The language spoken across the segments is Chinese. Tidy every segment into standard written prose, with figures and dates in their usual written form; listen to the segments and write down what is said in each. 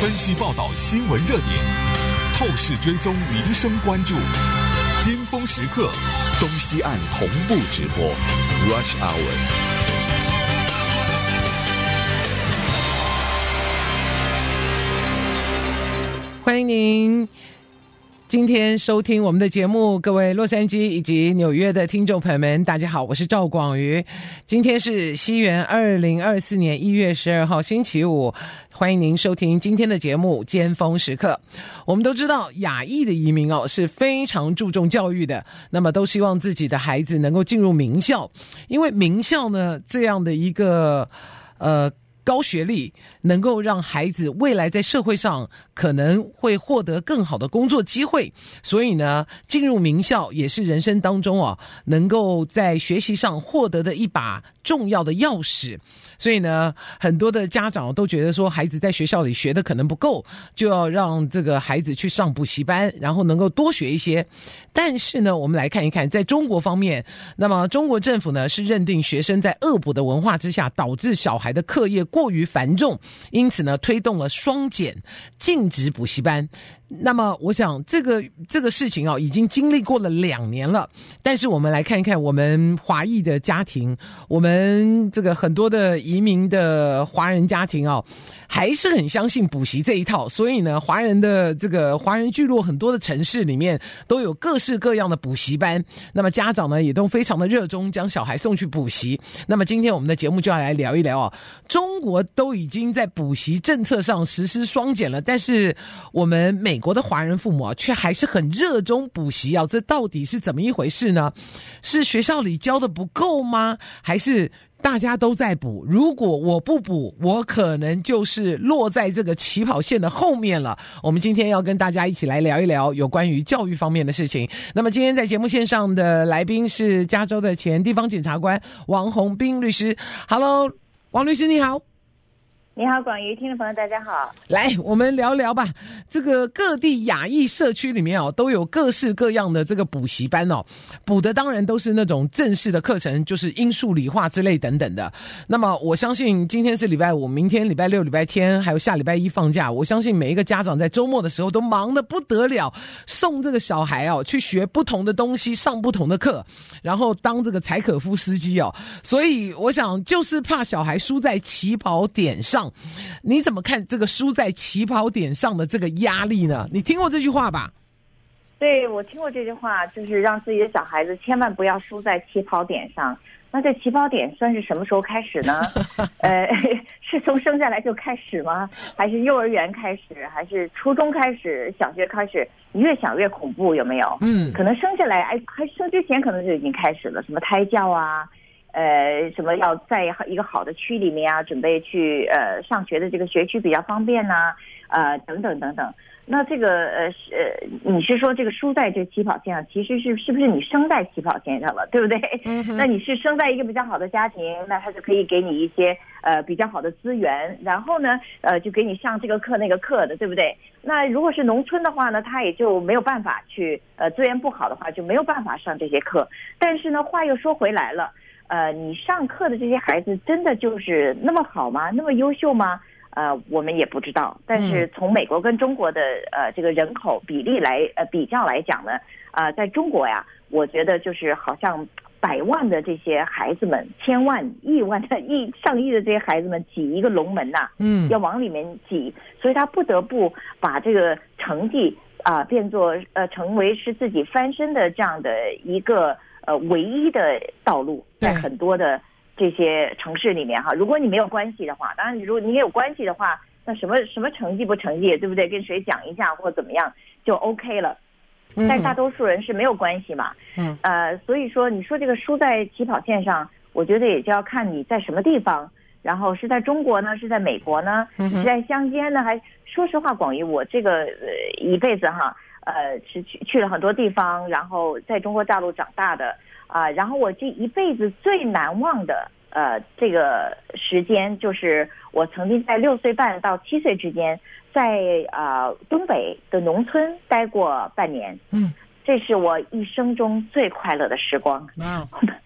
分析报道新闻热点，透视追踪民生关注，尖峰时刻，东西岸同步直播 Rush Hour。 欢迎您今天收听我们的节目，各位洛杉矶以及纽约的听众朋友们，大家好，我是赵广瑜。今天是西元2024年1月12号星期五，欢迎您收听今天的节目尖峰时刻。我们都知道亚裔的移民是非常注重教育的，那么都希望自己的孩子能够进入名校，因为名校呢这样的一个高学历能够让孩子未来在社会上可能会获得更好的工作机会，所以呢进入名校也是人生当中能够在学习上获得的一把重要的钥匙。所以呢很多的家长都觉得说孩子在学校里学的可能不够，就要让这个孩子去上补习班，然后能够多学一些。但是呢我们来看一看在中国方面，那么中国政府呢是认定学生在恶补的文化之下导致小孩的课业过于繁重，因此呢推动了双减，禁止补习班。那么我想这个事情已经经历过了2年了，但是我们来看一看我们华裔的家庭，我们这个很多的移民的华人家庭还是很相信补习这一套，所以呢华人聚落很多的城市里面都有各式各样的补习班，那么家长呢也都非常的热衷将小孩送去补习。那么今天我们的节目就要来聊一聊中国都已经在补习政策上实施双减了，但是我们美国的华人父母却还是很热衷补习这到底是怎么一回事呢？是学校里教的不够吗？还是大家都在补，如果我不补，我可能就是落在这个起跑线的后面了。我们今天要跟大家一起来聊一聊有关于教育方面的事情。那么今天在节目线上的来宾是加州的前地方检察官王宏斌律师。 Hello， 王律师你好。 你好，广瑜，听众朋友大家好。 来我们聊聊吧，这个各地亚裔社区里面都有各式各样的这个补习班补的当然都是那种正式的课程，就是英数理化之类等等的。那么我相信今天是礼拜五，明天礼拜六礼拜天还有下礼拜一放假，我相信每一个家长在周末的时候都忙得不得了，送这个小孩去学不同的东西，上不同的课，然后当这个柴可夫斯基所以我想就是怕小孩输在起跑点上。你怎么看这个输在起跑点上的这个压力呢？你听过这句话吧？ 对，我听过这句话，就是让自己的小孩子千万不要输在起跑点上。那这起跑点算是什么时候开始呢？是从生下来就开始吗？还是幼儿园开始？还是初中开始？小学开始？你越想越恐怖，有没有？可能生下来还生之前可能就已经开始了，什么胎教啊，什么要在一个好的区里面准备去上学的这个学区比较方便等等等等。那这个你是说这个输在这起跑线上，其实是不是你生在起跑线上了，对不对？那你是生在一个比较好的家庭，那他就可以给你一些比较好的资源，然后呢就给你上这个课那个课的，对不对？那如果是农村的话呢，他也就没有办法去资源不好的话就没有办法上这些课。但是呢话又说回来了，你上课的这些孩子真的就是那么好吗？那么优秀吗？我们也不知道。但是从美国跟中国的这个人口比例来比较来讲呢，在中国呀，我觉得就是好像100万的这些孩子们，千万、亿万的上亿的这些孩子们挤一个龙门要往里面挤，所以他不得不把这个成绩变作成为是自己翻身的这样的一个唯一的道路，在很多的这些城市里面如果你没有关系的话，当然如果你有关系的话，那什么成绩不成绩，对不对？跟谁讲一下或怎么样就 OK 了。但大多数人是没有关系嘛。所以说你说这个输在起跑线上，我觉得也就要看你在什么地方，然后是在中国呢，是在美国呢，是在乡间呢，还说实话，广义我这个一辈子是去了很多地方，然后在中国大陆长大的然后我这一辈子最难忘的这个时间，就是我曾经在6岁半到7岁之间，在东北的农村待过半年。这是我一生中最快乐的时光。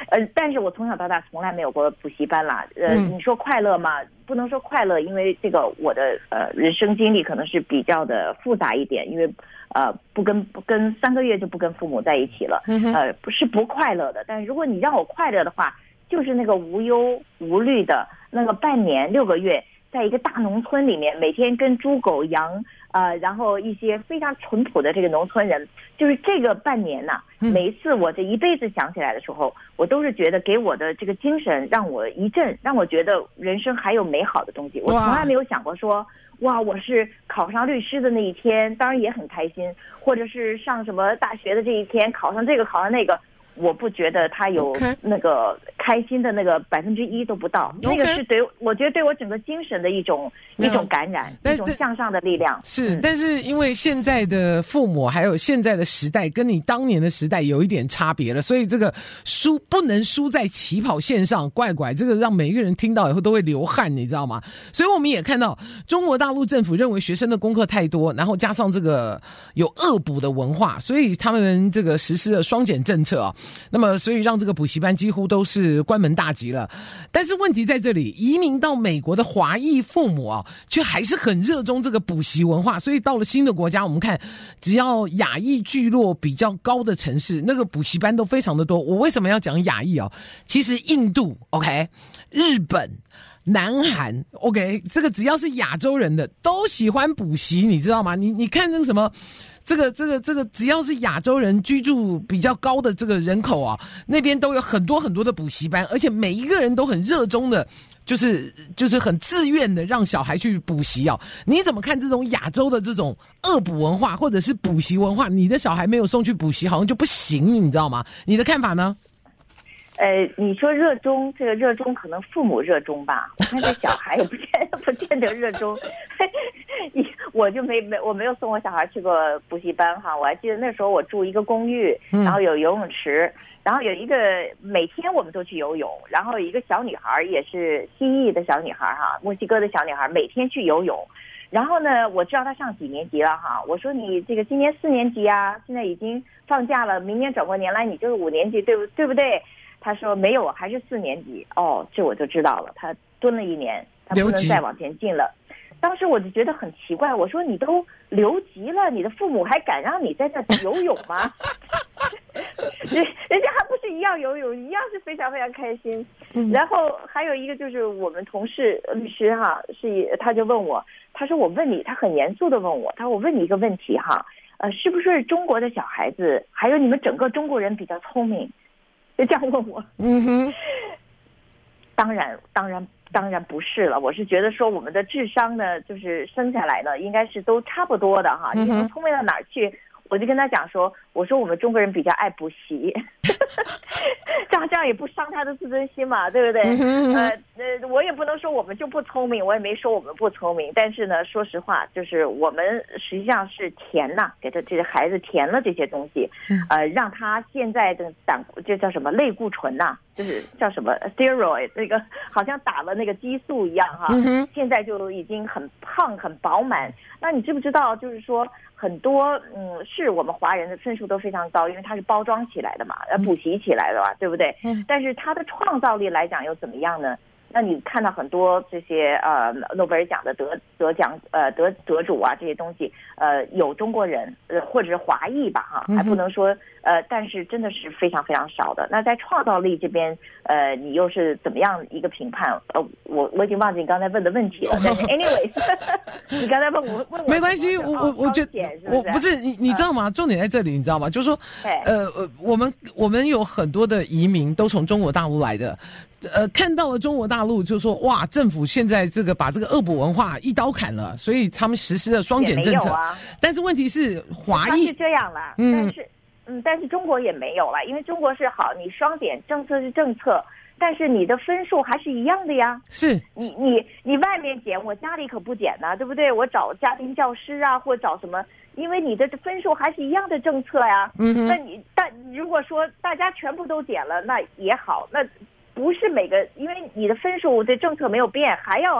但是我从小到大从来没有过补习班啦。你说快乐嘛？不能说快乐，因为这个我的人生经历可能是比较的复杂一点，因为不跟3个月就不跟父母在一起了，不快乐的。但是如果你让我快乐的话，就是那个无忧无虑的那个半年6个月，在一个大农村里面，每天跟猪狗羊然后一些非常淳朴的这个农村人，就是这个半年呐，每一次我这一辈子想起来的时候，我都是觉得给我的这个精神让我一振，让我觉得人生还有美好的东西。我从来没有想过说，哇，我是考上律师的那一天，当然也很开心，或者是上什么大学的这一天，考上这个考上那个。我不觉得他有那个开心的那个1%都不到，那个是我觉得对我整个精神的一种感染，一种向上的力量。 是，但是因为现在的父母还有现在的时代跟你当年的时代有一点差别了，所以这个不能输在起跑线上，怪这个让每一个人听到以后都会流汗，你知道吗？所以我们也看到中国大陆政府认为学生的功课太多，然后加上这个有恶补的文化，所以他们这个实施了双减政策啊。那么所以让这个补习班几乎都是关门大吉了。但是问题在这里，移民到美国的华裔父母啊，却还是很热衷这个补习文化，所以到了新的国家，我们看只要亚裔聚落比较高的城市，那个补习班都非常的多。我为什么要讲亚裔啊？其实印度 OK， 日本南韩 OK， 这个只要是亚洲人的都喜欢补习，你知道吗？你看那个什么这个只要是亚洲人居住比较高的这个人口啊，那边都有很多很多的补习班，而且每一个人都很热衷的，就是很自愿的让小孩去补习啊。你怎么看这种亚洲的这种恶补文化或者是补习文化？你的小孩没有送去补习好像就不行，你知道吗？你的看法呢？ 你说热衷，这个热衷可能父母热衷吧，我看这小孩也不见得热衷。我没有送我小孩去过补习班哈。我还记得那时候我住一个公寓，然后有游泳池，然后有一个每天我们都去游泳，然后有一个小女孩也是西裔的小女孩哈，墨西哥的小女孩，每天去游泳。然后呢，我知道她上几年级了哈，我说你这个今年4年级啊，现在已经放假了，明年转过年来你就是5年级，对不对？他说没有，还是4年级。哦，这我就知道了，他蹲了1年，他不能再往前进了。当时我就觉得很奇怪，我说你都留级了，你的父母还敢让你在这游泳吗？人家还不是一样游泳，一样是非常非常开心。然后还有一个就是我们同事律师哈，他就问我，他说我问你，他很严肃的问我，他说我问你一个问题哈，是不是中国的小孩子还有你们整个中国人比较聪明？就这样问我。当然不是了，我是觉得说我们的智商呢，就是生下来呢，应该是都差不多的哈。你能聪明到哪儿去？我就跟他讲说，我说我们中国人比较爱补习，这样也不伤他的自尊心嘛，对不对？我也不能说我们就不聪明，我也没说我们不聪明，但是呢，说实话，就是我们实际上是填呐，给他这个孩子填了这些东西，让他现在的这叫什么类固醇呐，就是叫什么 steroid， 那个好像打了那个激素一样哈，现在就已经很胖很饱满。那你知不知道，就是说很多是我们华人的分数都非常高，因为它是包装起来的嘛，补习起来的嘛，对不对？但是他的创造力来讲又怎么样呢？那你看到很多这些诺贝尔奖的得主啊，这些东西有中国人或者是华裔吧哈，还不能说但是真的是非常非常少的。那在创造力这边你又是怎么样一个评判？我已经忘记你刚才问的问题了。但是 anyways， 你刚才问我没关系，我觉得我不是你知道吗？重点在这里，你知道吗？就是说我们有很多的移民都从中国大陆来的。看到了中国大陆就说哇，政府现在这个把这个恶补文化一刀砍了，所以他们实施了双减政策。但是问题是华裔是这样了，但是中国也没有了，因为中国是好，你双减政策是政策，但是你的分数还是一样的呀。是你外面减，我家里可不减呢，对不对？我找家庭教师啊，或找什么，因为你的分数还是一样的政策呀。但如果说大家全部都减了，那也好，那不是每个，因为你的分数的政策没有变，还要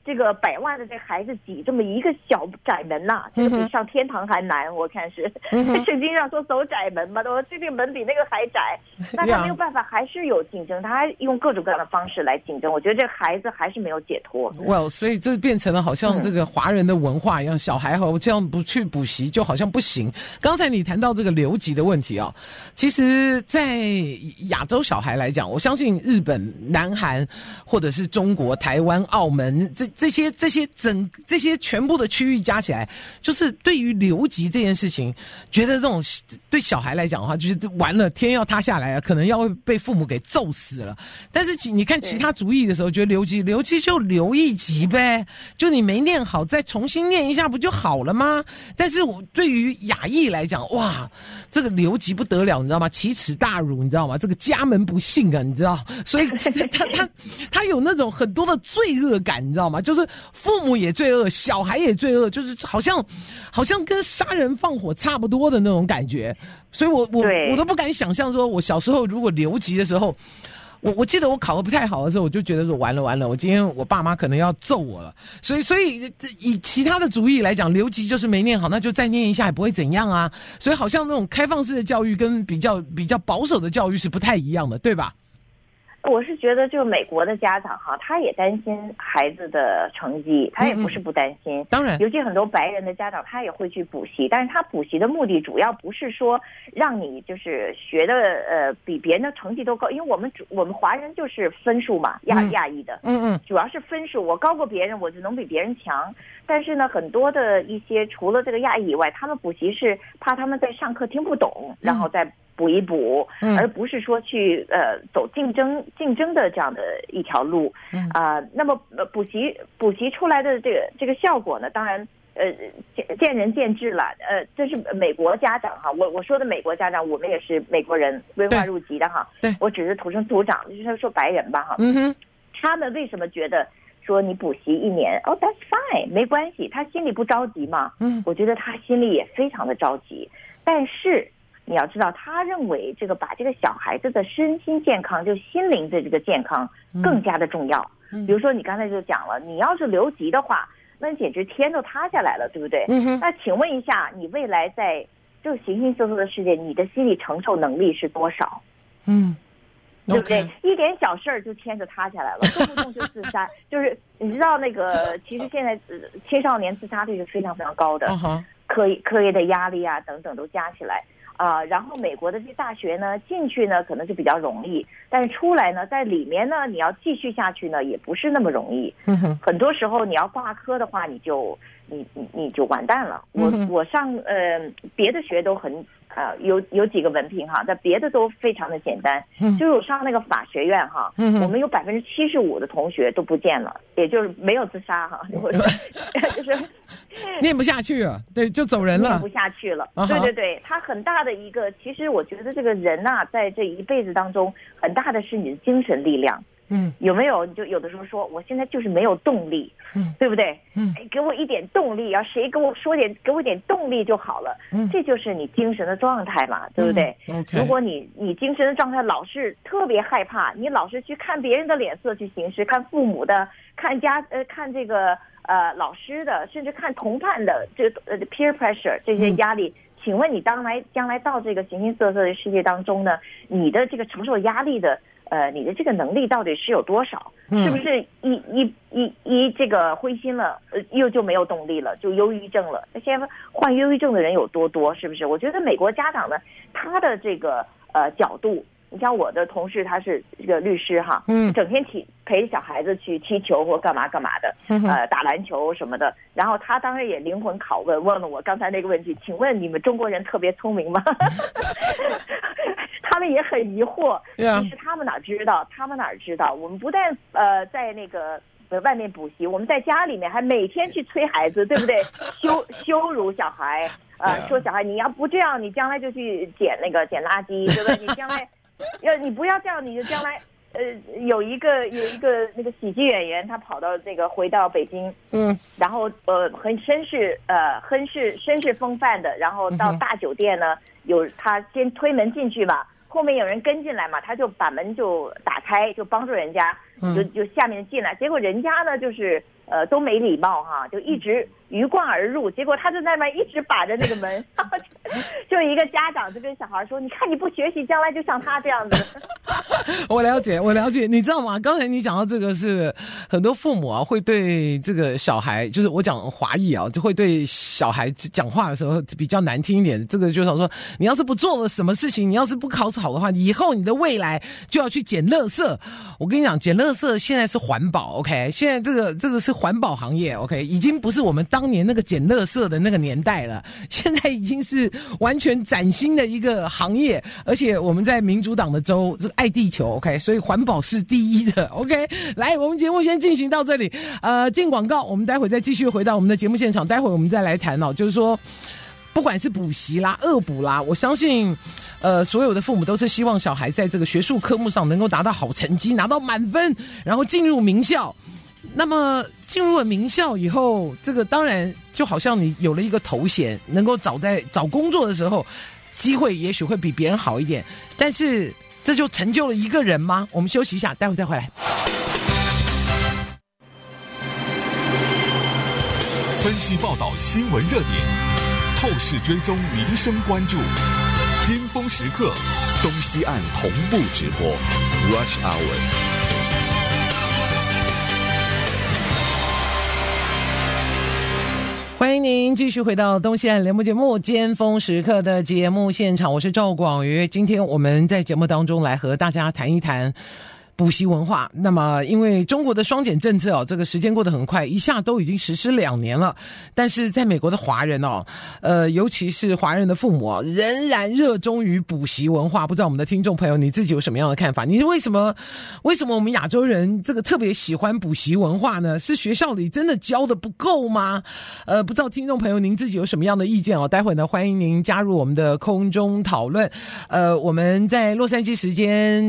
这个100万的这孩子挤这么一个小窄门呐，这个比上天堂还难，我看是。圣经上说走窄门嘛，这个门比那个还窄，那他没有办法，还是有竞争，他还用各种各样的方式来竞争。我觉得这孩子还是没有解脱。 所以这变成了好像这个华人的文化一样，小孩这样不去补习就好像不行。刚才你谈到这个留级的问题啊，其实在亚洲小孩来讲，我相信日本、南韩或者是中国、台湾、澳门这些全部的区域加起来，就是对于留级这件事情，觉得这种对小孩来讲的话，就是完了天要塌下来了，可能要被父母给揍死了。但是你看其他族裔的时候，觉得留级就留一级呗，就你没念好再重新念一下不就好了吗？但是我对于亚裔来讲，哇，这个留级不得了，你知道吗？奇耻大辱，你知道吗？这个家门不幸啊，你知道，所以他有那种很多的罪恶感，你知道吗？就是父母也罪恶，小孩也罪恶，就是好像跟杀人放火差不多的那种感觉。所以我都不敢想象说，我小时候如果留级的时候，我记得我考得不太好的时候，我就觉得说完了，我今天我爸妈可能要揍我了。所以以其他的族裔来讲，留级就是没念好，那就再念一下也不会怎样啊。所以好像那种开放式的教育跟比较保守的教育是不太一样的，对吧？ 我是觉得，就美国的家长哈，他也担心孩子的成绩，他也不是不担心。当然，尤其很多白人的家长，他也会去补习，但是他补习的目的主要不是说让你就是学的比别人的成绩都高，因为我们华人就是分数嘛，亚裔的，主要是分数，我高过别人，我就能比别人强。但是呢，很多的一些除了这个亚裔以外，他们补习是怕他们在上课听不懂，然后再补一补，而不是说去走竞争的这样的一条路。那么补习出来的这个效果呢，当然见仁见智了。这是美国家长哈，我说的美国家长，我们也是美国人规划入籍的哈。对，我只是土生土长，就是说白人吧哈。他们为什么觉得说你补习1年that's fine 没关系，他心里不着急嘛？我觉得他心里也非常的着急，但是你要知道，他认为这个把这个小孩子的身心健康，就心灵的这个健康更加的重要。比如说你刚才就讲了，你要是留级的话，那简直天都塌下来了，对不对？那请问一下，你未来在这个形形色色的世界，你的心理承受能力是多少？对不对？一点小事儿就天就塌下来了，动不动就自杀。就是你知道那个，其实现在青少年自杀率是非常非常高的，课业的压力啊等等都加起来。然后美国的这些大学呢，进去呢可能就比较容易，但是出来呢，在里面呢，你要继续下去呢，也不是那么容易。很多时候你要挂科的话，你就完蛋了。我上别的学都很有几个文凭哈，但别的都非常的简单。就是我上那个法学院哈，我们有75%的同学都不见了，也就是没有自杀哈，就是念不下去了，对，就走人了， 念不下去了。对，他很大的一个，其实我觉得这个人呐，在这一辈子当中，很大的是你的精神力量。有没有？你就有的时候说，我现在就是没有动力，对不对？给我一点动力，要谁给我一点动力就好了。这就是你精神的状态嘛，对不对？如果你精神的状态老是特别害怕，你老是去看别人的脸色去行事，看父母的，看这个老师的，甚至看同伴的这个peer pressure 这些压力。请问你将来到这个形形色色的世界当中呢，你的这个承受压力的你的这个能力到底是有多少？是不是一这个灰心了，就没有动力了，就忧郁症了？那现在患忧郁症的人有多？是不是？我觉得美国家长呢，他的这个角度。你像我的同事，他是这个律师哈，整天陪小孩子去踢球或干嘛的，打篮球什么的。然后他当然也灵魂拷问了我刚才那个问题，请问你们中国人特别聪明吗？他们也很疑惑，其实他们哪知道？我们不但在那个外面补习，我们在家里面还每天去催孩子，对不对？羞辱小孩，说小孩你要不这样，你将来就去捡垃圾，对不对？你将来。你不要这样，你就将来有一个那个喜剧演员，他跑到回到北京，然后很绅士风范的，然后到大酒店呢，有他先推门进去嘛，后面有人跟进来嘛，他就把门就打开，就帮助人家就下面进来，结果人家呢就是都没礼貌哈，就一直鱼贯而入，结果他就在那边一直把着那个门，就一个家长就跟小孩说：“你看你不学习，将来就像他这样子。” 我了解，你知道吗？刚才你讲到这个是很多父母啊会对这个小孩，就是我讲华裔啊，就会对小孩讲话的时候比较难听一点。这个就想说，你要是不做了什么事情，你要是不考试好的话，以后你的未来就要去捡垃圾。我跟你讲，捡垃圾现在是环保 ，OK？ 现在这个是环保行业 ，OK？ 已经不是我们当年那个捡垃圾的那个年代了，现在已经是完全崭新的一个行业，而且我们在民主党的州，这个爱地球 ，OK？ 所以环保是第一的 ，OK？ 来，我们节目先进行到这里，进广告，我们待会再继续回到我们的节目现场，待会我们再来谈哦，就是说，不管是补习啦、恶补啦，我相信。所有的父母都是希望小孩在这个学术科目上能够达到好成绩，拿到满分，然后进入名校。那么进入了名校以后，这个当然就好像你有了一个头衔，能够找工作的时候，机会也许会比别人好一点。但是这就成就了一个人吗？我们休息一下，待会再回来。 分析报道新闻热点，透视追踪民生关注。尖峰时刻，东西岸同步直播 Rush Hour。 欢迎您继续回到东西岸联播节目尖峰时刻的节目现场，我是赵广瑜。今天我们在节目当中来和大家谈一谈补习文化。那么因为中国的双减政策这个时间过得很快，一下都已经实施2年了，但是在美国的华人尤其是华人的父母仍然热衷于补习文化。不知道我们的听众朋友你自己有什么样的看法？你为什么我们亚洲人这个特别喜欢补习文化呢？是学校里真的教的不够吗？不知道听众朋友您自己有什么样的意见待会呢欢迎您加入我们的空中讨论。我们在洛杉矶时间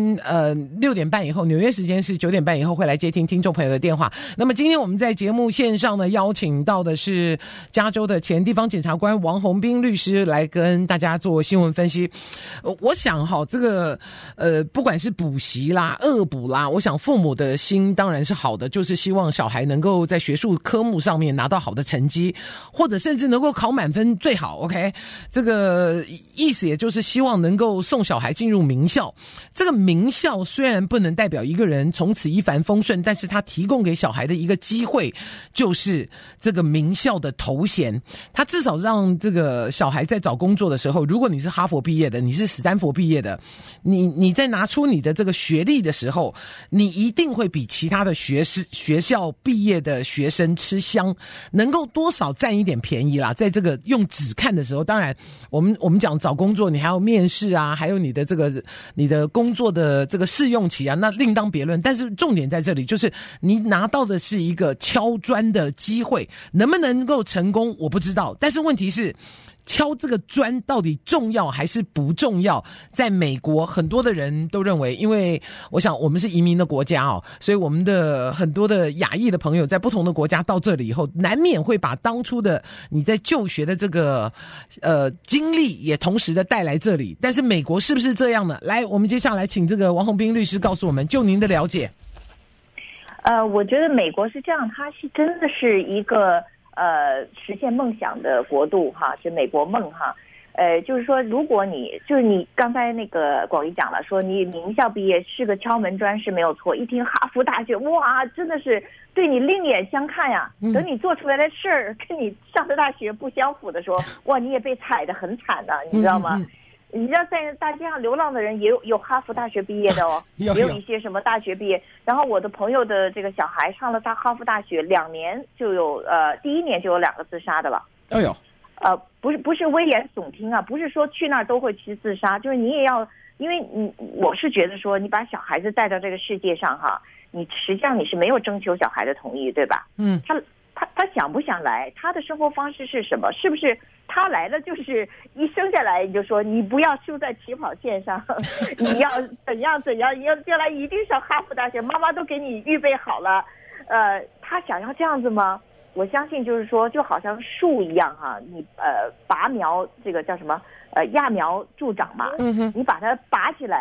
6点半以后，纽约时间是9点半以后会来接听众朋友的电话。那么今天我们在节目线上呢邀请到的是加州的前地方检察官王宏斌律师来跟大家做新闻分析。我想这个不管是补习啦、恶补啦，我想父母的心当然是好的，就是希望小孩能够在学术科目上面拿到好的成绩，或者甚至能够考满分最好 OK？ 这个意思也就是希望能够送小孩进入名校。这个名校虽然不能代表一个人从此一帆风顺，但是他提供给小孩的一个机会就是这个名校的头衔。他至少让这个小孩在找工作的时候，如果你是哈佛毕业的，你是史丹佛毕业的，你在拿出你的这个学历的时候，你一定会比其他的学校毕业的学生吃香，能够多少占一点便宜啦。在这个用纸看的时候，当然我们讲找工作，你还要面试啊，还有你的工作的这个试用期啊，那另当别论。但是重点在这里，就是你拿到的是一个敲砖的机会，能不能够成功我不知道，但是问题是敲这个砖到底重要还是不重要？在美国很多的人都认为，因为我想我们是移民的国家所以我们的很多的亚裔的朋友在不同的国家到这里以后，难免会把当初的你在就学的这个经历也同时的带来这里。但是美国是不是这样呢？来，我们接下来请这个王宏斌律师告诉我们，就您的了解。 我觉得美国是这样，它是真的是一个实现梦想的国度哈，是美国梦哈。就是说，如果你刚才那个广义讲了，说你名校毕业是个敲门砖是没有错。一听哈佛大学，哇，真的是对你另眼相看呀。等你做出来的事儿跟你上的大学不相符的时候，哇，你也被踩得很惨的，你知道吗？你知道在大街上流浪的人也有哈佛大学毕业的也有一些什么大学毕业。然后我的朋友的这个小孩上了哈佛大学2年就有第1年就有2个自杀的了。 哎呦， 不是危言耸听啊，不是说去那儿都会去自杀，就是你也要，因为我是觉得说你把小孩子带到这个世界上哈，你实际上你是没有征求小孩的同意，对吧？他想不想来，他的生活方式是什么，是不是他来了就是一生下来你就说你不要输在起跑线上，你要怎样，要将来一定上哈佛大学，妈妈都给你预备好了。他想要这样子吗？我相信就是说，就好像树一样哈，你拔苗，这个叫什么揠苗助长嘛。你把它拔起来，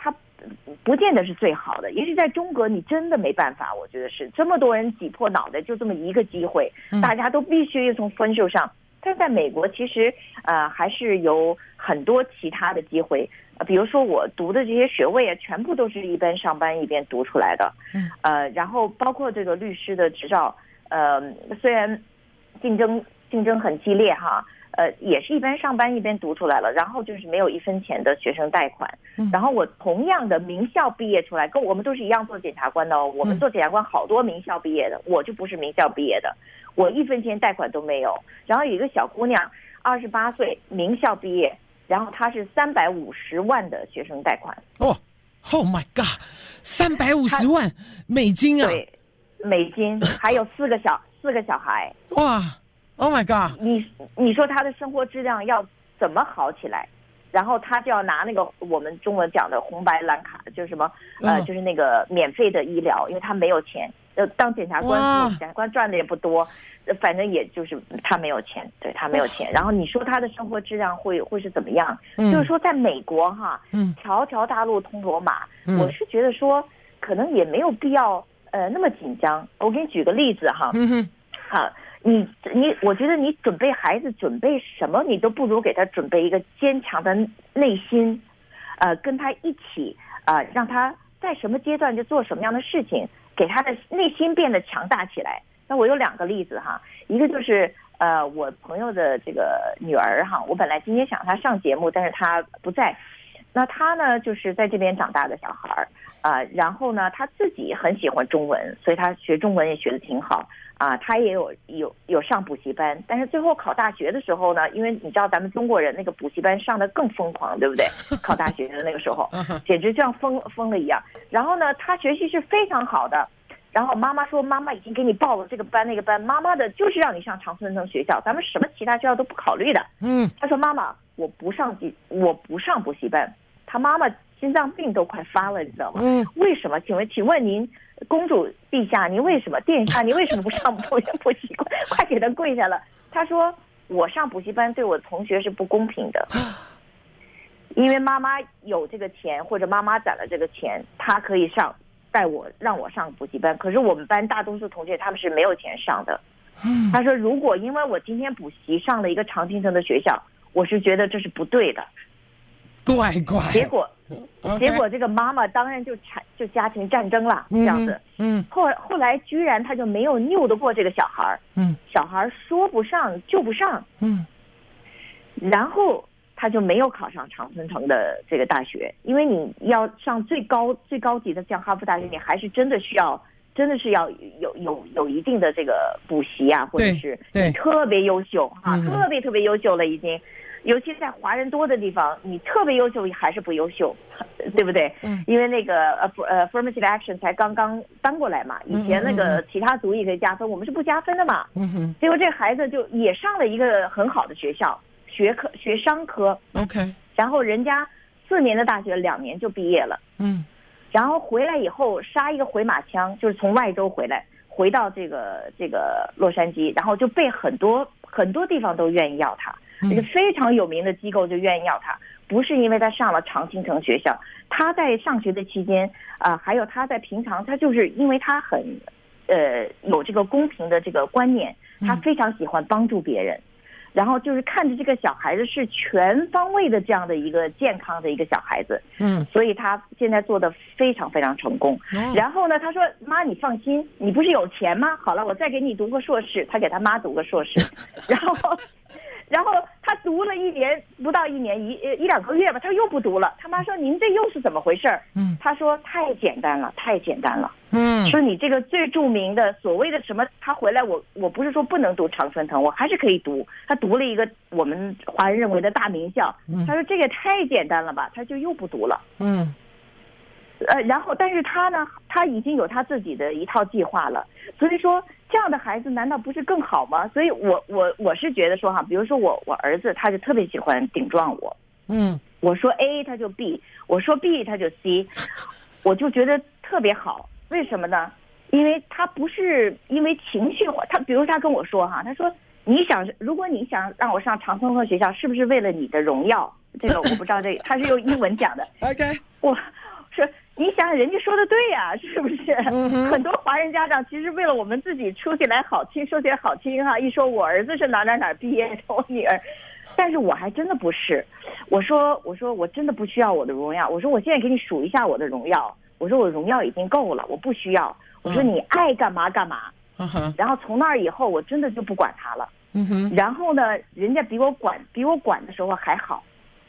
它不见得是最好的，也许在中国你真的没办法，我觉得是这么多人挤破脑袋就这么一个机会，大家都必须从分数上。但是在美国其实还是有很多其他的机会，比如说我读的这些学位啊，全部都是一边上班一边读出来的，然后包括这个律师的执照，虽然竞争很激烈哈。也是一边上班一边读出来了，然后就是没有1分钱的学生贷款，然后我同样的名校毕业出来，跟我们都是一样做检察官的哦，我们做检察官好多名校毕业的，我就不是名校毕业的，我1分钱贷款都没有。然后有一个小姑娘28岁名校毕业，然后她是350万的学生贷款。 Oh my God， 350万美金啊！ 对，美金，还有4个小孩。 哇！Oh my God！ 你说他的生活质量要怎么好起来？然后他就要拿那个我们中文讲的红白蓝卡，就是什么就是那个免费的医疗，因为他没有钱。当检察官，检察官赚的也不多，反正也就是他没有钱，对他没有钱。然后你说他的生活质量会是怎么样？就是说在美国哈，条条大路通罗马，我是觉得说可能也没有必要那么紧张。我给你举个例子哈，好。我觉得你准备孩子准备什么，你都不如给他准备一个坚强的内心，跟他一起让他在什么阶段就做什么样的事情，给他的内心变得强大起来。那我有2个例子哈，一个就是我朋友的这个女儿哈，我本来今天想她上节目，但是她不在。那她呢就是在这边长大的小孩然后呢她自己很喜欢中文，所以她学中文也学得挺好。他也有上补习班，但是最后考大学的时候呢，因为你知道咱们中国人那个补习班上的更疯狂，对不对？考大学的那个时候，简直就像疯了一样。然后呢，他学习是非常好的。然后妈妈说，妈妈已经给你报了这个班那个班，妈妈的就是让你上常春藤学校，咱们什么其他学校都不考虑的。他说妈妈，我不上补习班。他妈妈心脏病都快发了，你知道吗？为什么？请问您，公主陛下，您为什么？殿下，您为什么不上补习班？快给他跪下了。他说，我上补习班对我的同学是不公平的，因为妈妈有这个钱，或者妈妈攒了这个钱，她可以让我上补习班。可是我们班大多数同学他们是没有钱上的。他说，如果因为我今天补习上了一个常青藤的学校，我是觉得这是不对的。 乖， 结果这个妈妈当然就家庭战争了，这样子。后来居然他就没有拗得过这个小孩。小孩说不上就不上。然后他就没有考上常春藤的这个大学，因为你要上最高级的像哈佛大学，你还是真的是要有一定的这个补习啊，或者是你特别优秀特别优秀了已经。尤其在华人多的地方，你特别优秀还是不优秀，对不对？因为那个affirmative action 才刚刚搬过来嘛，以前那个其他族裔可以加分，我们是不加分的嘛。结果这孩子就也上了一个很好的学校，学商科。 OK。 然后人家4年的大学2年就毕业了。然后回来以后杀一个回马枪，就是从外州回到这个洛杉矶，然后就被很多地方都愿意要他。一个非常有名的机构就愿意要他，不是因为他上了常青藤学校，他在上学的期间还有他在平常，他就是因为他很有这个公平的这个观念，他非常喜欢帮助别人，然后就是看着这个小孩子是全方位的这样的一个健康的一个小孩子，所以他现在做的非常非常成功。然后呢，他说妈你放心，你不是有钱吗？好了，我再给你读个硕士，他给他妈读个硕士，然后他读了不到1年一2个月吧，他又不读了。他妈说您这又是怎么回事？他说太简单了。说你这个最著名的所谓的什么，他回来我不是说不能读常春藤，我还是可以读。他读了一个我们华人认为的大名校，他说这个太简单了吧，他就又不读了。然后但是他呢，他已经有他自己的一套计划了，所以说这样的孩子难道不是更好吗？所以我是觉得说哈，比如说我儿子他就特别喜欢顶撞我，我说 A 他就 B， 我说 B 他就 C， 我就觉得特别好。为什么呢？因为他不是因为情绪化，他比如他跟我说哈，他说如果你想让我上常春藤学校，是不是为了你的荣耀？这个我不知道，他是用英文讲的。 OK， 说你想人家说的对呀，是不是？很多华人家长其实为了我们自己说起来好听，说起来好听哈，一说我儿子是哪毕业的，我女儿，但是我还真的不是。我说我真的不需要我的荣耀。我说我现在给你数一下我的荣耀。我说我荣耀已经够了，我不需要。我说你爱干嘛干嘛。然后从那儿以后，我真的就不管他了。然后呢，人家比我管的时候还好。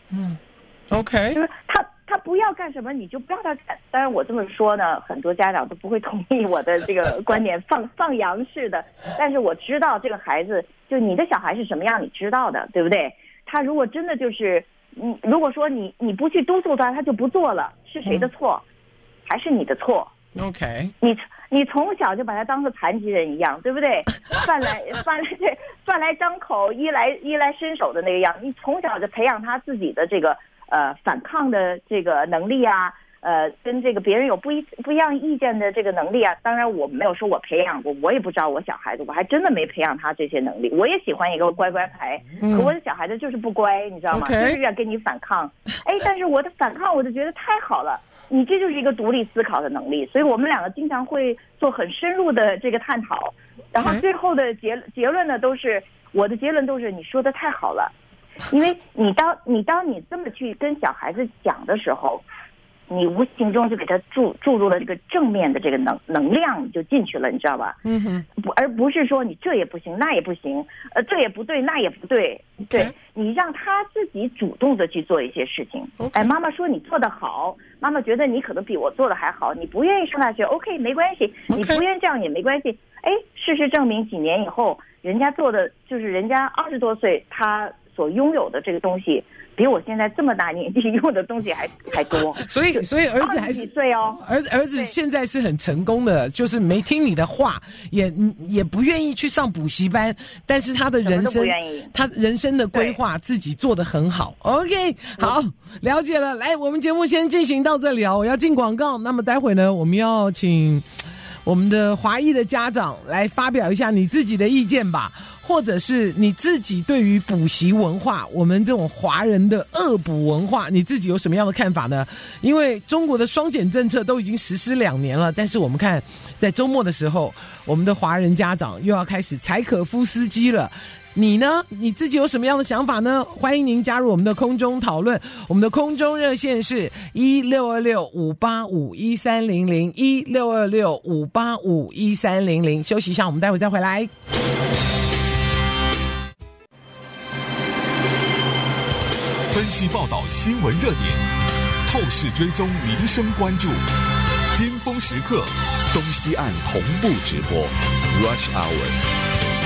OK， 就是他不要干什么，你就不要他干。当然我这么说呢，很多家长都不会同意我的这个观点，放羊式的。但是我知道这个孩子，就你的小孩是什么样，你知道的，对不对？他如果真的就是，如果说你不去督促他，他就不做了，是谁的错？还是你的错 ？OK， 你从小就把他当作残疾人一样，对不对？饭来张口，衣来伸手的那个样。你从小就培养他自己的这个反抗的这个能力啊，跟这个别人有不一样意见的这个能力啊。当然我没有说我培养过，我也不知道我小孩子，我还真的没培养他这些能力。我也喜欢一个乖乖牌，可我的小孩子就是不乖，你知道吗？就是要跟你反抗。但是我的反抗我就觉得太好了。你这就是一个独立思考的能力，所以我们两个经常会做很深入的这个探讨，然后最后的结论呢我的结论都是你说的太好了，因为你当你这么去跟小孩子讲的时候，你无形中就给他注入了这个正面的这个能量，你就进去了，你知道吧？而不是说你这也不行那也不行，这也不对那也不对，对，你让他自己主动的去做一些事情。妈妈说你做得好，妈妈觉得你可能比我做的还好，你不愿意上大学 OK 没关系，你不愿意这样也没关系。事实证明几年以后，人家做的就是人家20多岁他所拥有的这个东西，比我现在这么大年纪用的东西还多。所以儿子还是20几岁哦， 儿子现在是很成功的，就是没听你的话，也不愿意去上补习班，但是他的人生，他人生的规划自己做得很好。OK， 好，了解了。来，我们节目先进行到这里哦，我要进广告。那么待会呢，我们要请我们的华裔的家长来发表一下你自己的意见吧。或者是你自己对于补习文化，我们这种华人的恶补文化，你自己有什么样的看法呢？因为中国的双减政策都已经实施2年了，但是我们看在周末的时候，我们的华人家长又要开始柴可夫斯基了。你呢？你自己有什么样的想法呢？欢迎您加入我们的空中讨论。我们的空中热线是1626-585-1300，1626-585-1300。休息一下，我们待会再回来。 分析报道新闻热点，透视追踪民生关注，尖峰时刻，东西岸同步直播 Rush Hour。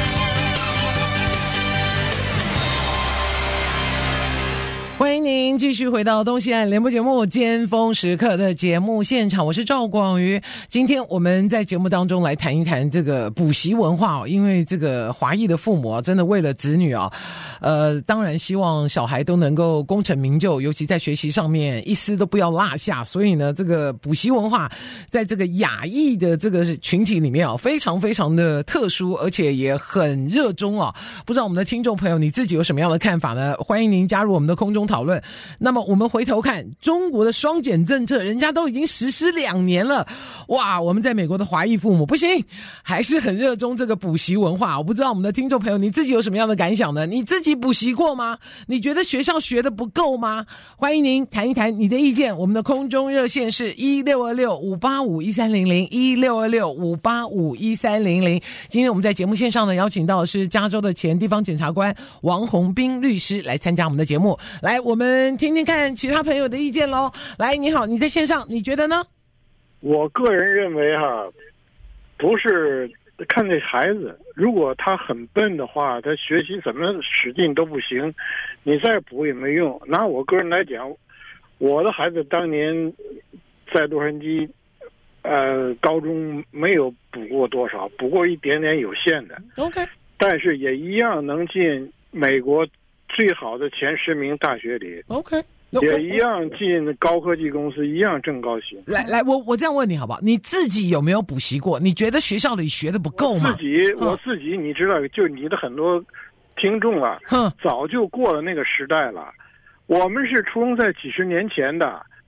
欢迎您继续回到东西岸联播节目尖峰时刻的节目现场，我是赵广瑜。今天我们在节目当中来谈一谈这个补习文化，因为这个华裔的父母真的为了子女当然希望小孩都能够功成名就，尤其在学习上面一丝都不要落下。所以呢，这个补习文化在这个亚裔的这个群体里面非常非常的特殊，而且也很热衷不知道我们的听众朋友你自己有什么样的看法呢？欢迎您加入我们的空中讨论。那么我们回头看中国的双减政策，人家都已经实施2年了，哇，我们在美国的华裔父母不行，还是很热衷这个补习文化。我不知道我们的听众朋友你自己有什么样的感想呢？你自己补习过吗？你觉得学校学的不够吗？欢迎您谈一谈你的意见。我们的空中热线是1626-585-1300 1626-585-1300。今天我们在节目线上呢，邀请到的是加州的前地方检察官王宏斌律师来参加我们的节目。来，我们听听看其他朋友的意见咯。来，你好，你在线上，你觉得呢？ 我个人认为不是看这孩子，如果他很笨的话，他学习怎么使劲都不行，你再补也没用。拿我个人来讲，我的孩子当年在洛杉矶高中没有补过多少，补过一点点有限的 OK， 但是也一样能进美国最好的前10名大学里 OK， 也一样进高科技公司，一样挣高薪。 来，我这样问你好不好？你自己有没有补习过？你觉得学校里学的不够吗？ 我自己你知道，就你的很多听众早就过了那个时代了。我们是出生在几十年前的，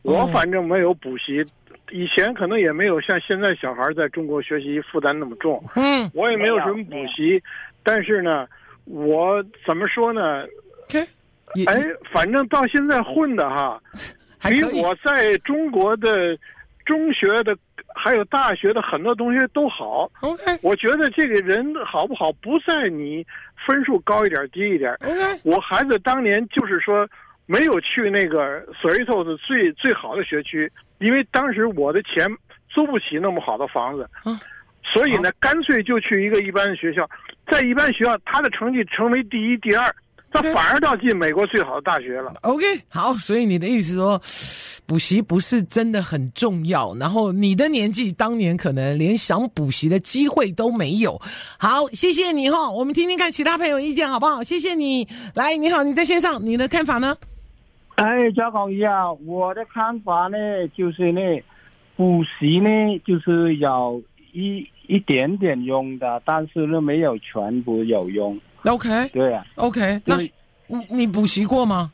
我反正没有补习，以前可能也没有像现在小孩在中国学习负担那么重。我也没有什么补习，但是呢，我怎么说呢？反正到现在混的哈，比我在中国的中学的还有大学的很多同学都好。我觉得这个人好不好不在你分数高一点低一点。我孩子当年就是说没有去那个 Cerritos 最好的学区，因为当时我的钱租不起那么好的房子，所以呢，干脆就去一个一般的学校。在一般学校，他的成绩成为第一、第二，他反而到进美国最好的大学了。 OK， 好，所以你的意思说，补习不是真的很重要，然后你的年纪当年可能连想补习的机会都没有。好，谢谢你哈，我们听听看其他朋友意见好不好？谢谢你。来，你好，你在线上，你的看法呢？ 焦广义啊，我的看法呢，就是呢，补习呢，就是有一点点用的，但是呢，没有全部有用。 OK， 对啊。 OK， 那你补习过吗？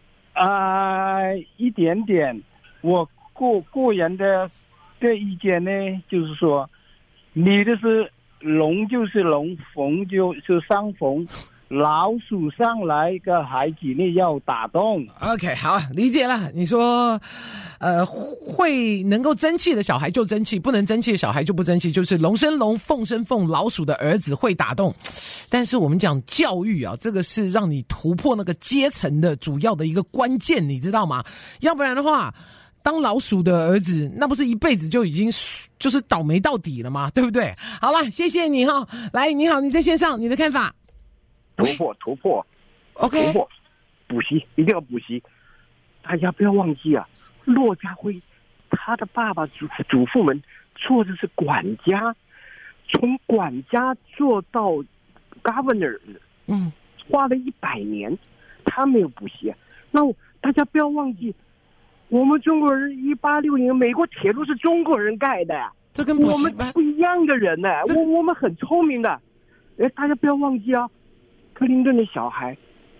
一点点。我个人的意见呢，就是说，你的是龙就是龙，逢就是相逢。老鼠上来一个孩子呢要打洞。 OK， 好，理解了。你说会能够争气的小孩就争气，不能争气的小孩就不争气，就是龙生龙，凤生凤，老鼠的儿子会打洞。但是我们讲教育啊，这个是让你突破那个阶层的主要的一个关键，你知道吗？要不然的话，当老鼠的儿子，那不是一辈子就已经就是倒霉到底了吗？对不对？好了，谢谢你哈。来，你好，你在线上，你的看法？ 突破 OK， 突破，补习一定要补习。大家不要忘记啊，骆家辉他的爸爸祖父们做的是管家，从管家做到 governor， 花了100年，他没有补习。那大家不要忘记，我们中国人1860年美国铁路是中国人盖的， 这跟补习我们不一样的人呢，我们很聪明的。大家不要忘记啊，克林顿的小孩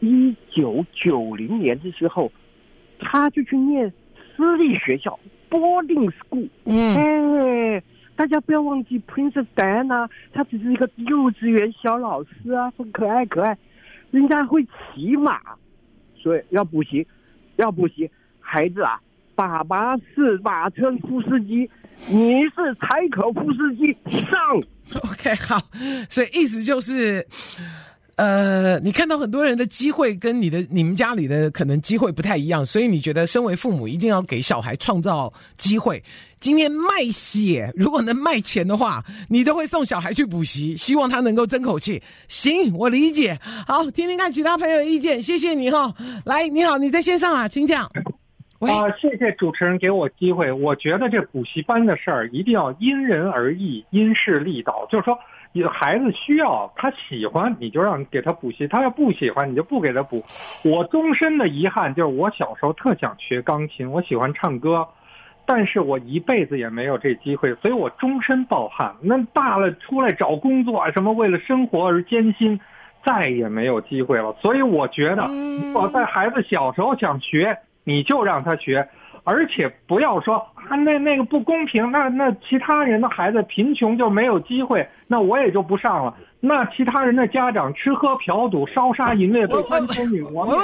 1990年的时候，他就去念私立学校 boarding school。大家不要忘记 Princess Diana， 他只是一个幼稚园小老师啊，很可爱，人家会骑马，所以要补习。孩子啊，爸爸是马车副司机，你是柴可夫斯基，上。 OK， 好，所以意思就是你看到很多人的机会跟你们家里的可能机会不太一样，所以你觉得身为父母一定要给小孩创造机会。今天卖血如果能卖钱的话，你都会送小孩去补习，希望他能够争口气。行，我理解。好，听听看其他朋友的意见，谢谢你哈。来，你好，你在线上啊，请讲。 谢谢主持人给我机会。我觉得这补习班的事儿一定要因人而异，因势利导。就是说，孩子需要，他喜欢你就让给他补习，他要不喜欢你就不给他补。我终身的遗憾就是我小时候特想学钢琴，我喜欢唱歌，但是我一辈子也没有这机会，所以我终身抱憾。那大了出来找工作什么，为了生活而艰辛，再也没有机会了。所以我觉得，我在孩子小时候想学，你就让他学，而且不要说那个不公平，那其他人的孩子贫穷就没有机会，那我也就不上了。那其他人的家长吃喝嫖赌烧杀淫掠对翻天女，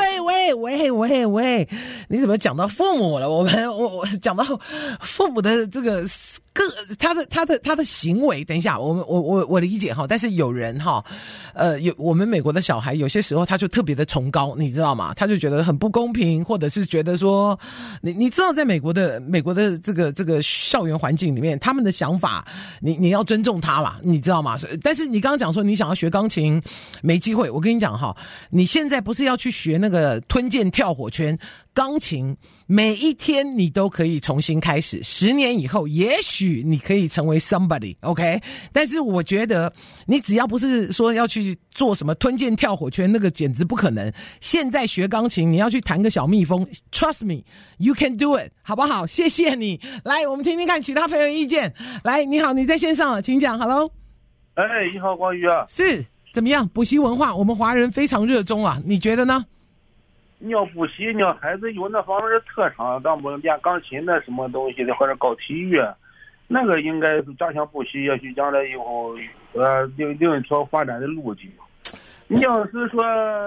喂，你怎么讲到父母了？我讲到父母的这个他的行为，等一下，我理解哈，但是有人哈，有我们美国的小孩，有些时候他就特别的崇高，你知道吗？他就觉得很不公平，或者是觉得说，你知道，在美国的这个校园环境里面，他们的想法，你要尊重他嘛，你知道吗？但是你刚刚讲说你想要学钢琴没机会，我跟你讲哈，你现在不是要去学那个吞剑跳火圈，钢琴每一天你都可以重新开始，10年以后也许你可以成为 somebody， OK？ 但是我觉得你只要不是说要去做什么吞剑跳火圈，那个简直不可能。现在学钢琴你要去弹个小蜜蜂， Trust me you can do it， 好不好？谢谢你。来，我们听听看其他朋友意见。来，你好，你在线上了，请讲。 Hello， 你好，光宇啊。 是怎么样？补习文化我们华人非常热衷啊，你觉得呢？ 你要补习，你要孩子有那方面的特长，当不练钢琴的什么东西的，或者搞体育，那个应该是加强补习，也许将来以后另一条发展的路径。你要是说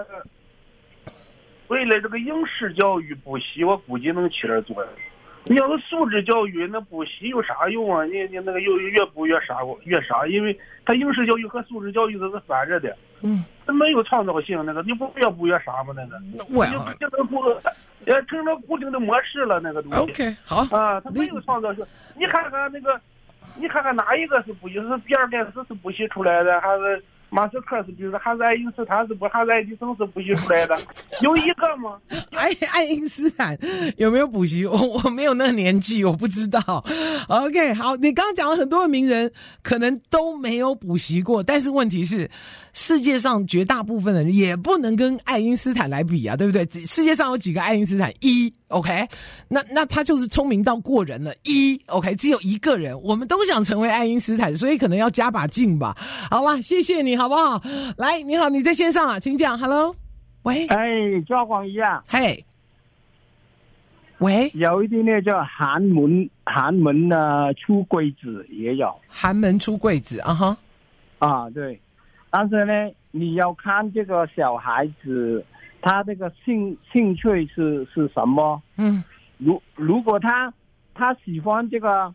为了这个应试教育补习，我估计能起点作用。你要是素质教育，那补习有啥用啊？你那个又越补越傻，因为他应试教育和素质教育都是反着的。他没有创造性，那个你不越补越傻吗？那个你不这个成了固定的模式了，那个东西。 OK， 好啊，他没有创造性。你看看哪一个是补习？是比尔盖茨是补习出来的，还是马斯克是，比如说还是爱因斯坦是还是爱迪生是补习出来的？有一个吗？ 爱因斯坦有没有补习？我没有那个年纪，我不知道。OK， 好，你刚刚讲了很多的名人可能都没有补习过，但是问题是，世界上绝大部分的人也不能跟爱因斯坦来比啊，对不对？世界上有几个爱因斯坦？OK， 那他就是聪明到过人了。OK， 只有一个人，我们都想成为爱因斯坦，所以可能要加把劲吧。好啦，谢谢你，好不好？来，你好，你在线上啊，请讲。Hello， 喂， 赵广仪啊， 嘿，喂， 有一啲呢叫寒门出柜子也有， 寒门出柜子啊哈， 啊对，但是呢，你要看这个小孩子他这个兴趣是什么？如果他喜欢这个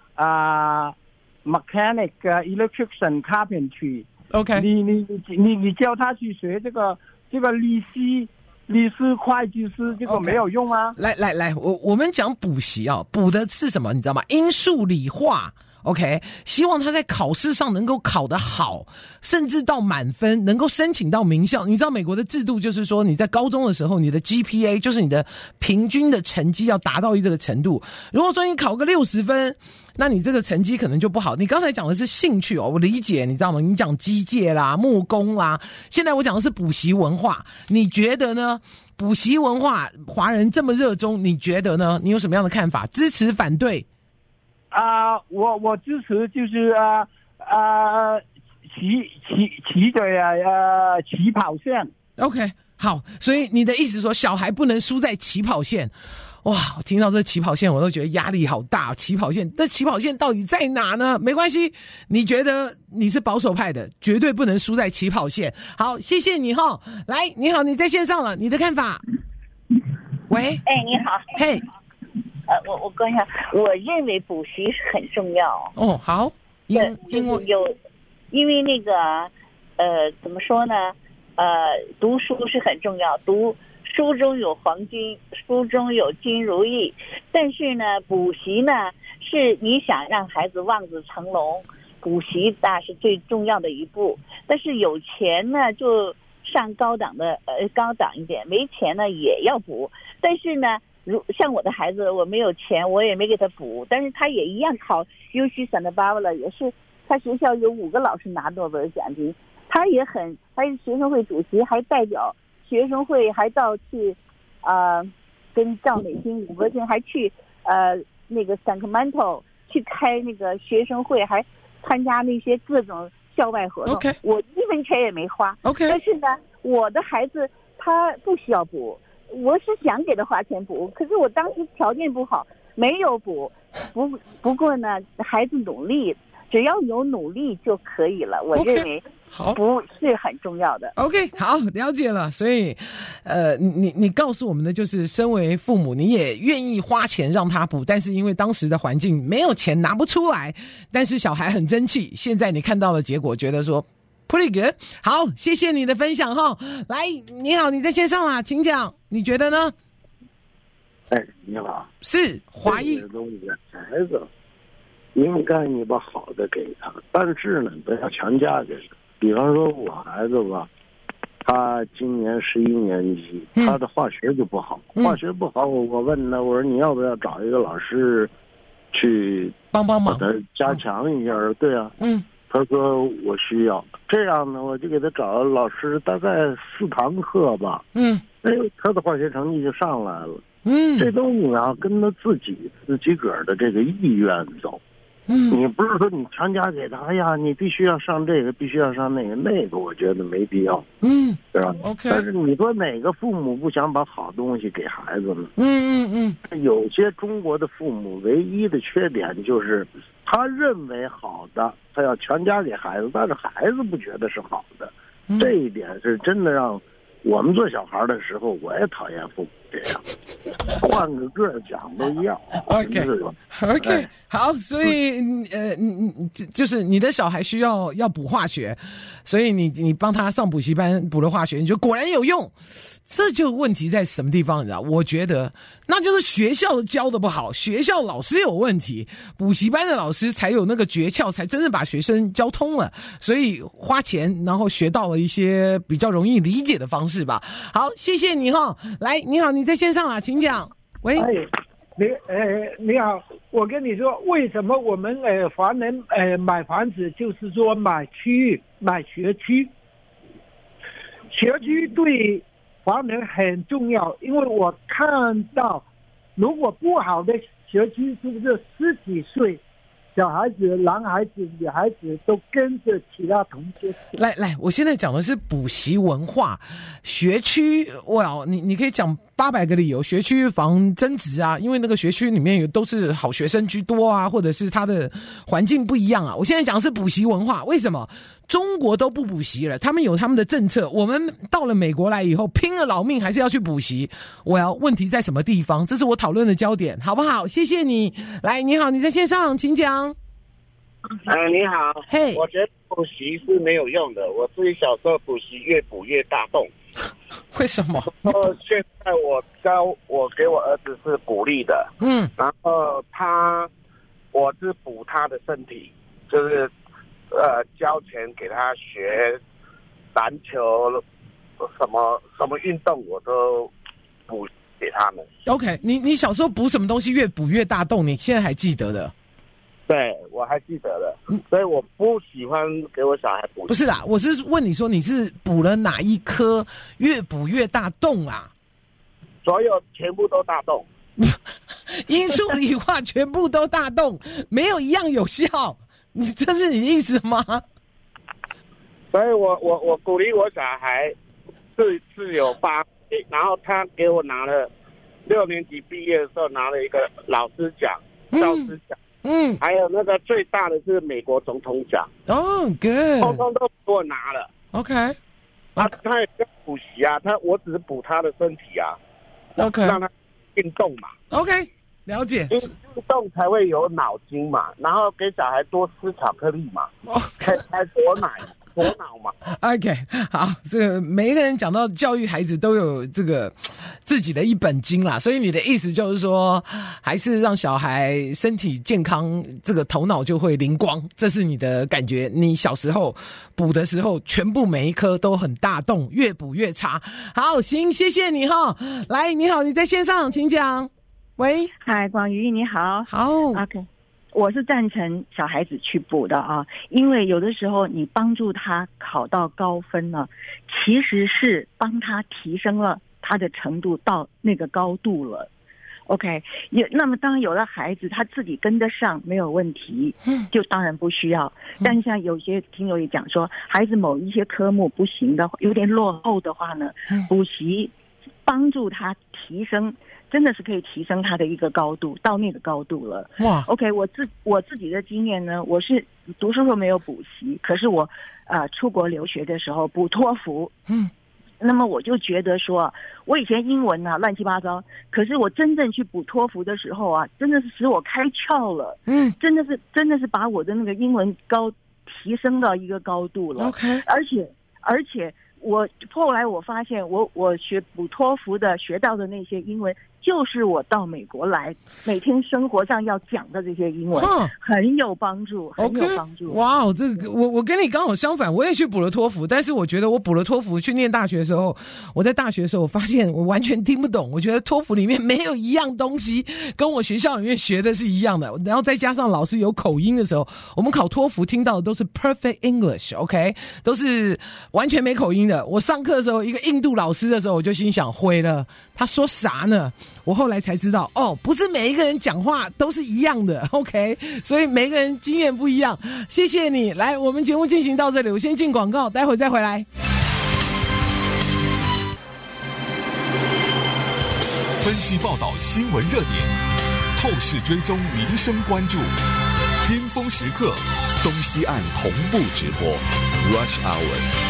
mechanic electrician carpentry， OK， 你教他去学这个律师会计师，这个没有用啊。 来，我们讲补习啊，补的是什么？你知道吗？英数理化。OK， 希望他在考试上能够考得好，甚至到满分，能够申请到名校。你知道美国的制度就是说，你在高中的时候，你的 GPA 就是你的平均的成绩要达到这个程度。如果说你考个60分，那你这个成绩可能就不好。你刚才讲的是兴趣哦，我理解，你知道吗？你讲机械啦、木工啦，现在我讲的是补习文化，你觉得呢？补习文化华人这么热衷，你觉得呢？你有什么样的看法？支持反对？ 我支持，就是骑着起跑线。 OK， 好，所以你的意思说小孩不能输在起跑线。哇，我听到这起跑线我都觉得压力好大。起跑线，那起跑线到底在哪呢？没关系，你觉得你是保守派的，绝对不能输在起跑线。好，谢谢你齁。来，你好，你在线上了，你的看法？喂， 你好， 嘿。 我跟你讲，我认为补习是很重要。 哦，好，因为那个怎么说呢？读书是很重要，读书中有黄金，书中有金如意。但是呢，补习呢，是你想让孩子望子成龙，补习那是最重要的一步。但是有钱呢，就上高档一点；没钱呢，也要补。但是呢，像我的孩子，我没有钱，我也没给他补，但是他也一样考 UC Santa Barbara， 也是他学校有5个老师拿诺贝尔奖金，他是学生会主席，还代表学生会，还到去跟赵美心、武国庆还去那个 Sacramento 去开那个学生会，还参加那些各种校外活动。 Okay. 我1分钱也没花。 Okay. 但是呢，我的孩子他不需要补。我是想给他花钱补，可是我当时条件不好，没有补。不过呢，孩子努力，只要有努力就可以了。我认为不是很重要的。 OK， 好，了解了。所以，你告诉我们的就是，身为父母，你也愿意花钱让他补，但是因为当时的环境没有钱拿不出来，但是小孩很争气。现在你看到的结果，觉得说。Pretty good， 好，谢谢你的分享哈。来，你好，你在线上啦，请讲，你觉得呢？ 你好， 是华裔。 孩子应该你把好的给他，但是呢，不要强加给他。比方说，我孩子吧，他今年11年级，他的化学就不好，化学不好，我问他，我说你要不要找一个老师去帮忙， 把他加强一下？对啊，他说我需要，这样呢，我就给他找老师，大概4堂课吧。他的化学成绩就上来了。这东西啊，跟他自己个儿的这个意愿走。 你不是说你强加给他，哎呀，你必须要上这个，必须要上那个，那个我觉得没必要，对吧 ？OK。 但是你说哪个父母不想把好东西给孩子呢？有些中国的父母唯一的缺点就是他认为好的，他要全家给孩子，但是孩子不觉得是好的，这一点是真的让我们做小孩的时候，我也讨厌父母这样，换个讲都一样。 OK， 好，所以就是你的小孩需要补化学，所以你帮他上补习班补了化学，你觉得果然有用。这就问题在什么地方？你知道？我觉得那就是学校教的不好，学校老师有问题，补习班的老师才有那个诀窍，才真正把学生教通了。所以花钱，然后学到了一些比较容易理解的方式吧。好，谢谢你哈。来，你好，你在线上啊，请讲。喂， 你好，我跟你说，为什么我们华人买房子就是说买区域、买学区，学区对华人很重要，因为我看到，如果不好的学区，是不是10几岁小孩子、男孩子、女孩子都跟着其他同学？ 来，我现在讲的是补习文化学区。哇，你可以讲800个理由，学区房增值啊，因为那个学区里面都是好学生居多啊，或者是他的环境不一样啊。我现在讲的是补习文化，为什么？中国都不补习了，他们有他们的政策。我们到了美国来以后，拼了老命还是要去补习。问题在什么地方？这是我讨论的焦点，好不好？谢谢你。来，你好，你在线上，请讲。 你好，我觉得补习是没有用的。我自己小时候补习越补越大洞。 为什么？ 现在我给我儿子是鼓励的，然后我是补他的身体，就是交钱给他学篮球，什么运动我都补给他们。 OK， 你小时候补什么东西越补越大洞？你现在还记得的？ 对，我还记得的，所以我不喜欢给我小孩补。 不是啦，我是问你说你是补了哪一科越补越大洞啊？ 所有全部都大洞， 英数理化全部都大洞，没有一样有效。这是你的意思吗？ 所以我鼓励我小孩是有8，然后他给我拿了6年级毕业的时候拿了一个老师奖、教师奖。还有那个最大的是美国总统奖。 good， 通通都给我拿了。 OK， 他也在补习啊，我只是补他的身体啊。 OK， 让他运动嘛。 OK， 了解。 运动才会有脑筋嘛，然后给小孩多吃巧克力嘛，才多脑嘛。 OK， 好，这个每一个人讲到教育孩子都有这个自己的一本经啦，所以你的意思就是说，还是让小孩身体健康，这个头脑就会灵光，这是你的感觉。你小时候补的时候，全部每一科都很大洞，越补越差。好，行，谢谢你哈。来，你好，你在线上，请讲。喂， 嗨，广瑜，你好。 好 ，OK。我是赞成小孩子去补的啊，因为有的时候你帮助他考到高分呢，其实是帮他提升了他的程度到那个高度了。OK， 那么当有的孩子他自己跟得上没有问题，就当然不需要。但像有些听友也讲说，孩子某一些科目不行的，有点落后的话呢，补习帮助他提升。真的是可以提升他的一个高度，到那个高度了。哇 ！OK， 我自己的经验呢，我是读书时候没有补习，可是我出国留学的时候补托福。那么我就觉得说，我以前英文啊乱七八糟，可是我真正去补托福的时候啊，真的是使我开窍了。真的是把我的那个英文提升到一个高度了。 OK， 而且我后来我发现我学补托福的学到的那些英文，就是我到美国来每天生活上要讲的这些英文，很有帮助，很有帮助。 哇，这个我跟你刚好相反，我也去补了托福，但是我觉得我补了托福去念大学的时候，我在大学的时候我发现我完全听不懂，我觉得托福里面没有一样东西跟我学校里面学的是一样的，然后再加上老师有口音的时候，我们考托福听到的都是 perfect English，OK， 都是完全没口音的。我上课的时候，一个印度老师的时候，我就心想毁了，他说啥呢？ 我后来才知道，不是每一个人讲话都是一样的 ，OK， 所以每个人经验不一样。谢谢你，来，我们节目进行到这里，我先进广告，待会儿再回来。 分析报道新闻热点，透视追踪民生关注，尖峰时刻，东西岸同步直播 ，Rush Hour。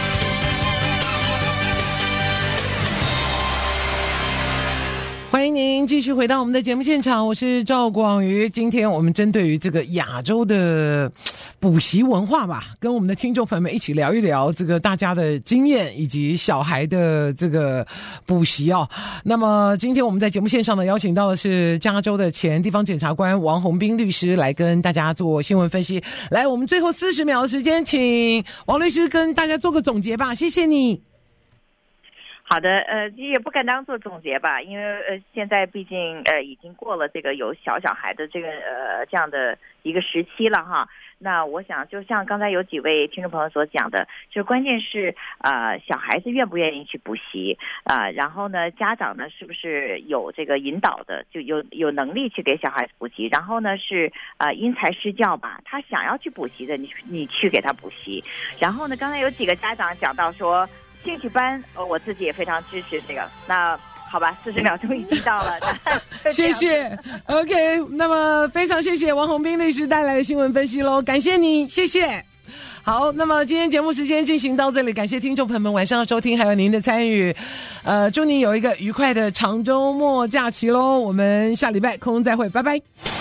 欢迎您继续回到我们的节目现场，我是赵广瑜。今天我们针对于这个亚洲的补习文化吧，跟我们的听众朋友们一起聊一聊这个大家的经验以及小孩的这个补习哦。那么今天我们在节目线上呢，邀请到的是加州的前地方检察官王宏斌律师来跟大家做新闻分析。来，我们最后40秒的时间，请王律师跟大家做个总结吧，谢谢你。 好的，也不敢当做总结吧，因为现在毕竟已经过了这个有小孩的这个这样的一个时期了哈。那我想就像刚才有几位听众朋友所讲的，就关键是小孩子愿不愿意去补习然后呢家长呢是不是有这个引导的，就有能力去给小孩子补习，然后呢是因材施教吧，他想要去补习的你去给他补习。然后呢刚才有几个家长讲到说兴趣班，我自己也非常支持这个。那好吧，40秒钟已经到了， 谢谢。OK， 那么非常谢谢王宏斌律师带来的新闻分析咯，感谢你，谢谢。好，那么今天节目时间进行到这里，感谢听众朋友们晚上的收听，还有您的参与。祝您有一个愉快的长周末假期咯，我们下礼拜空中再会，拜拜。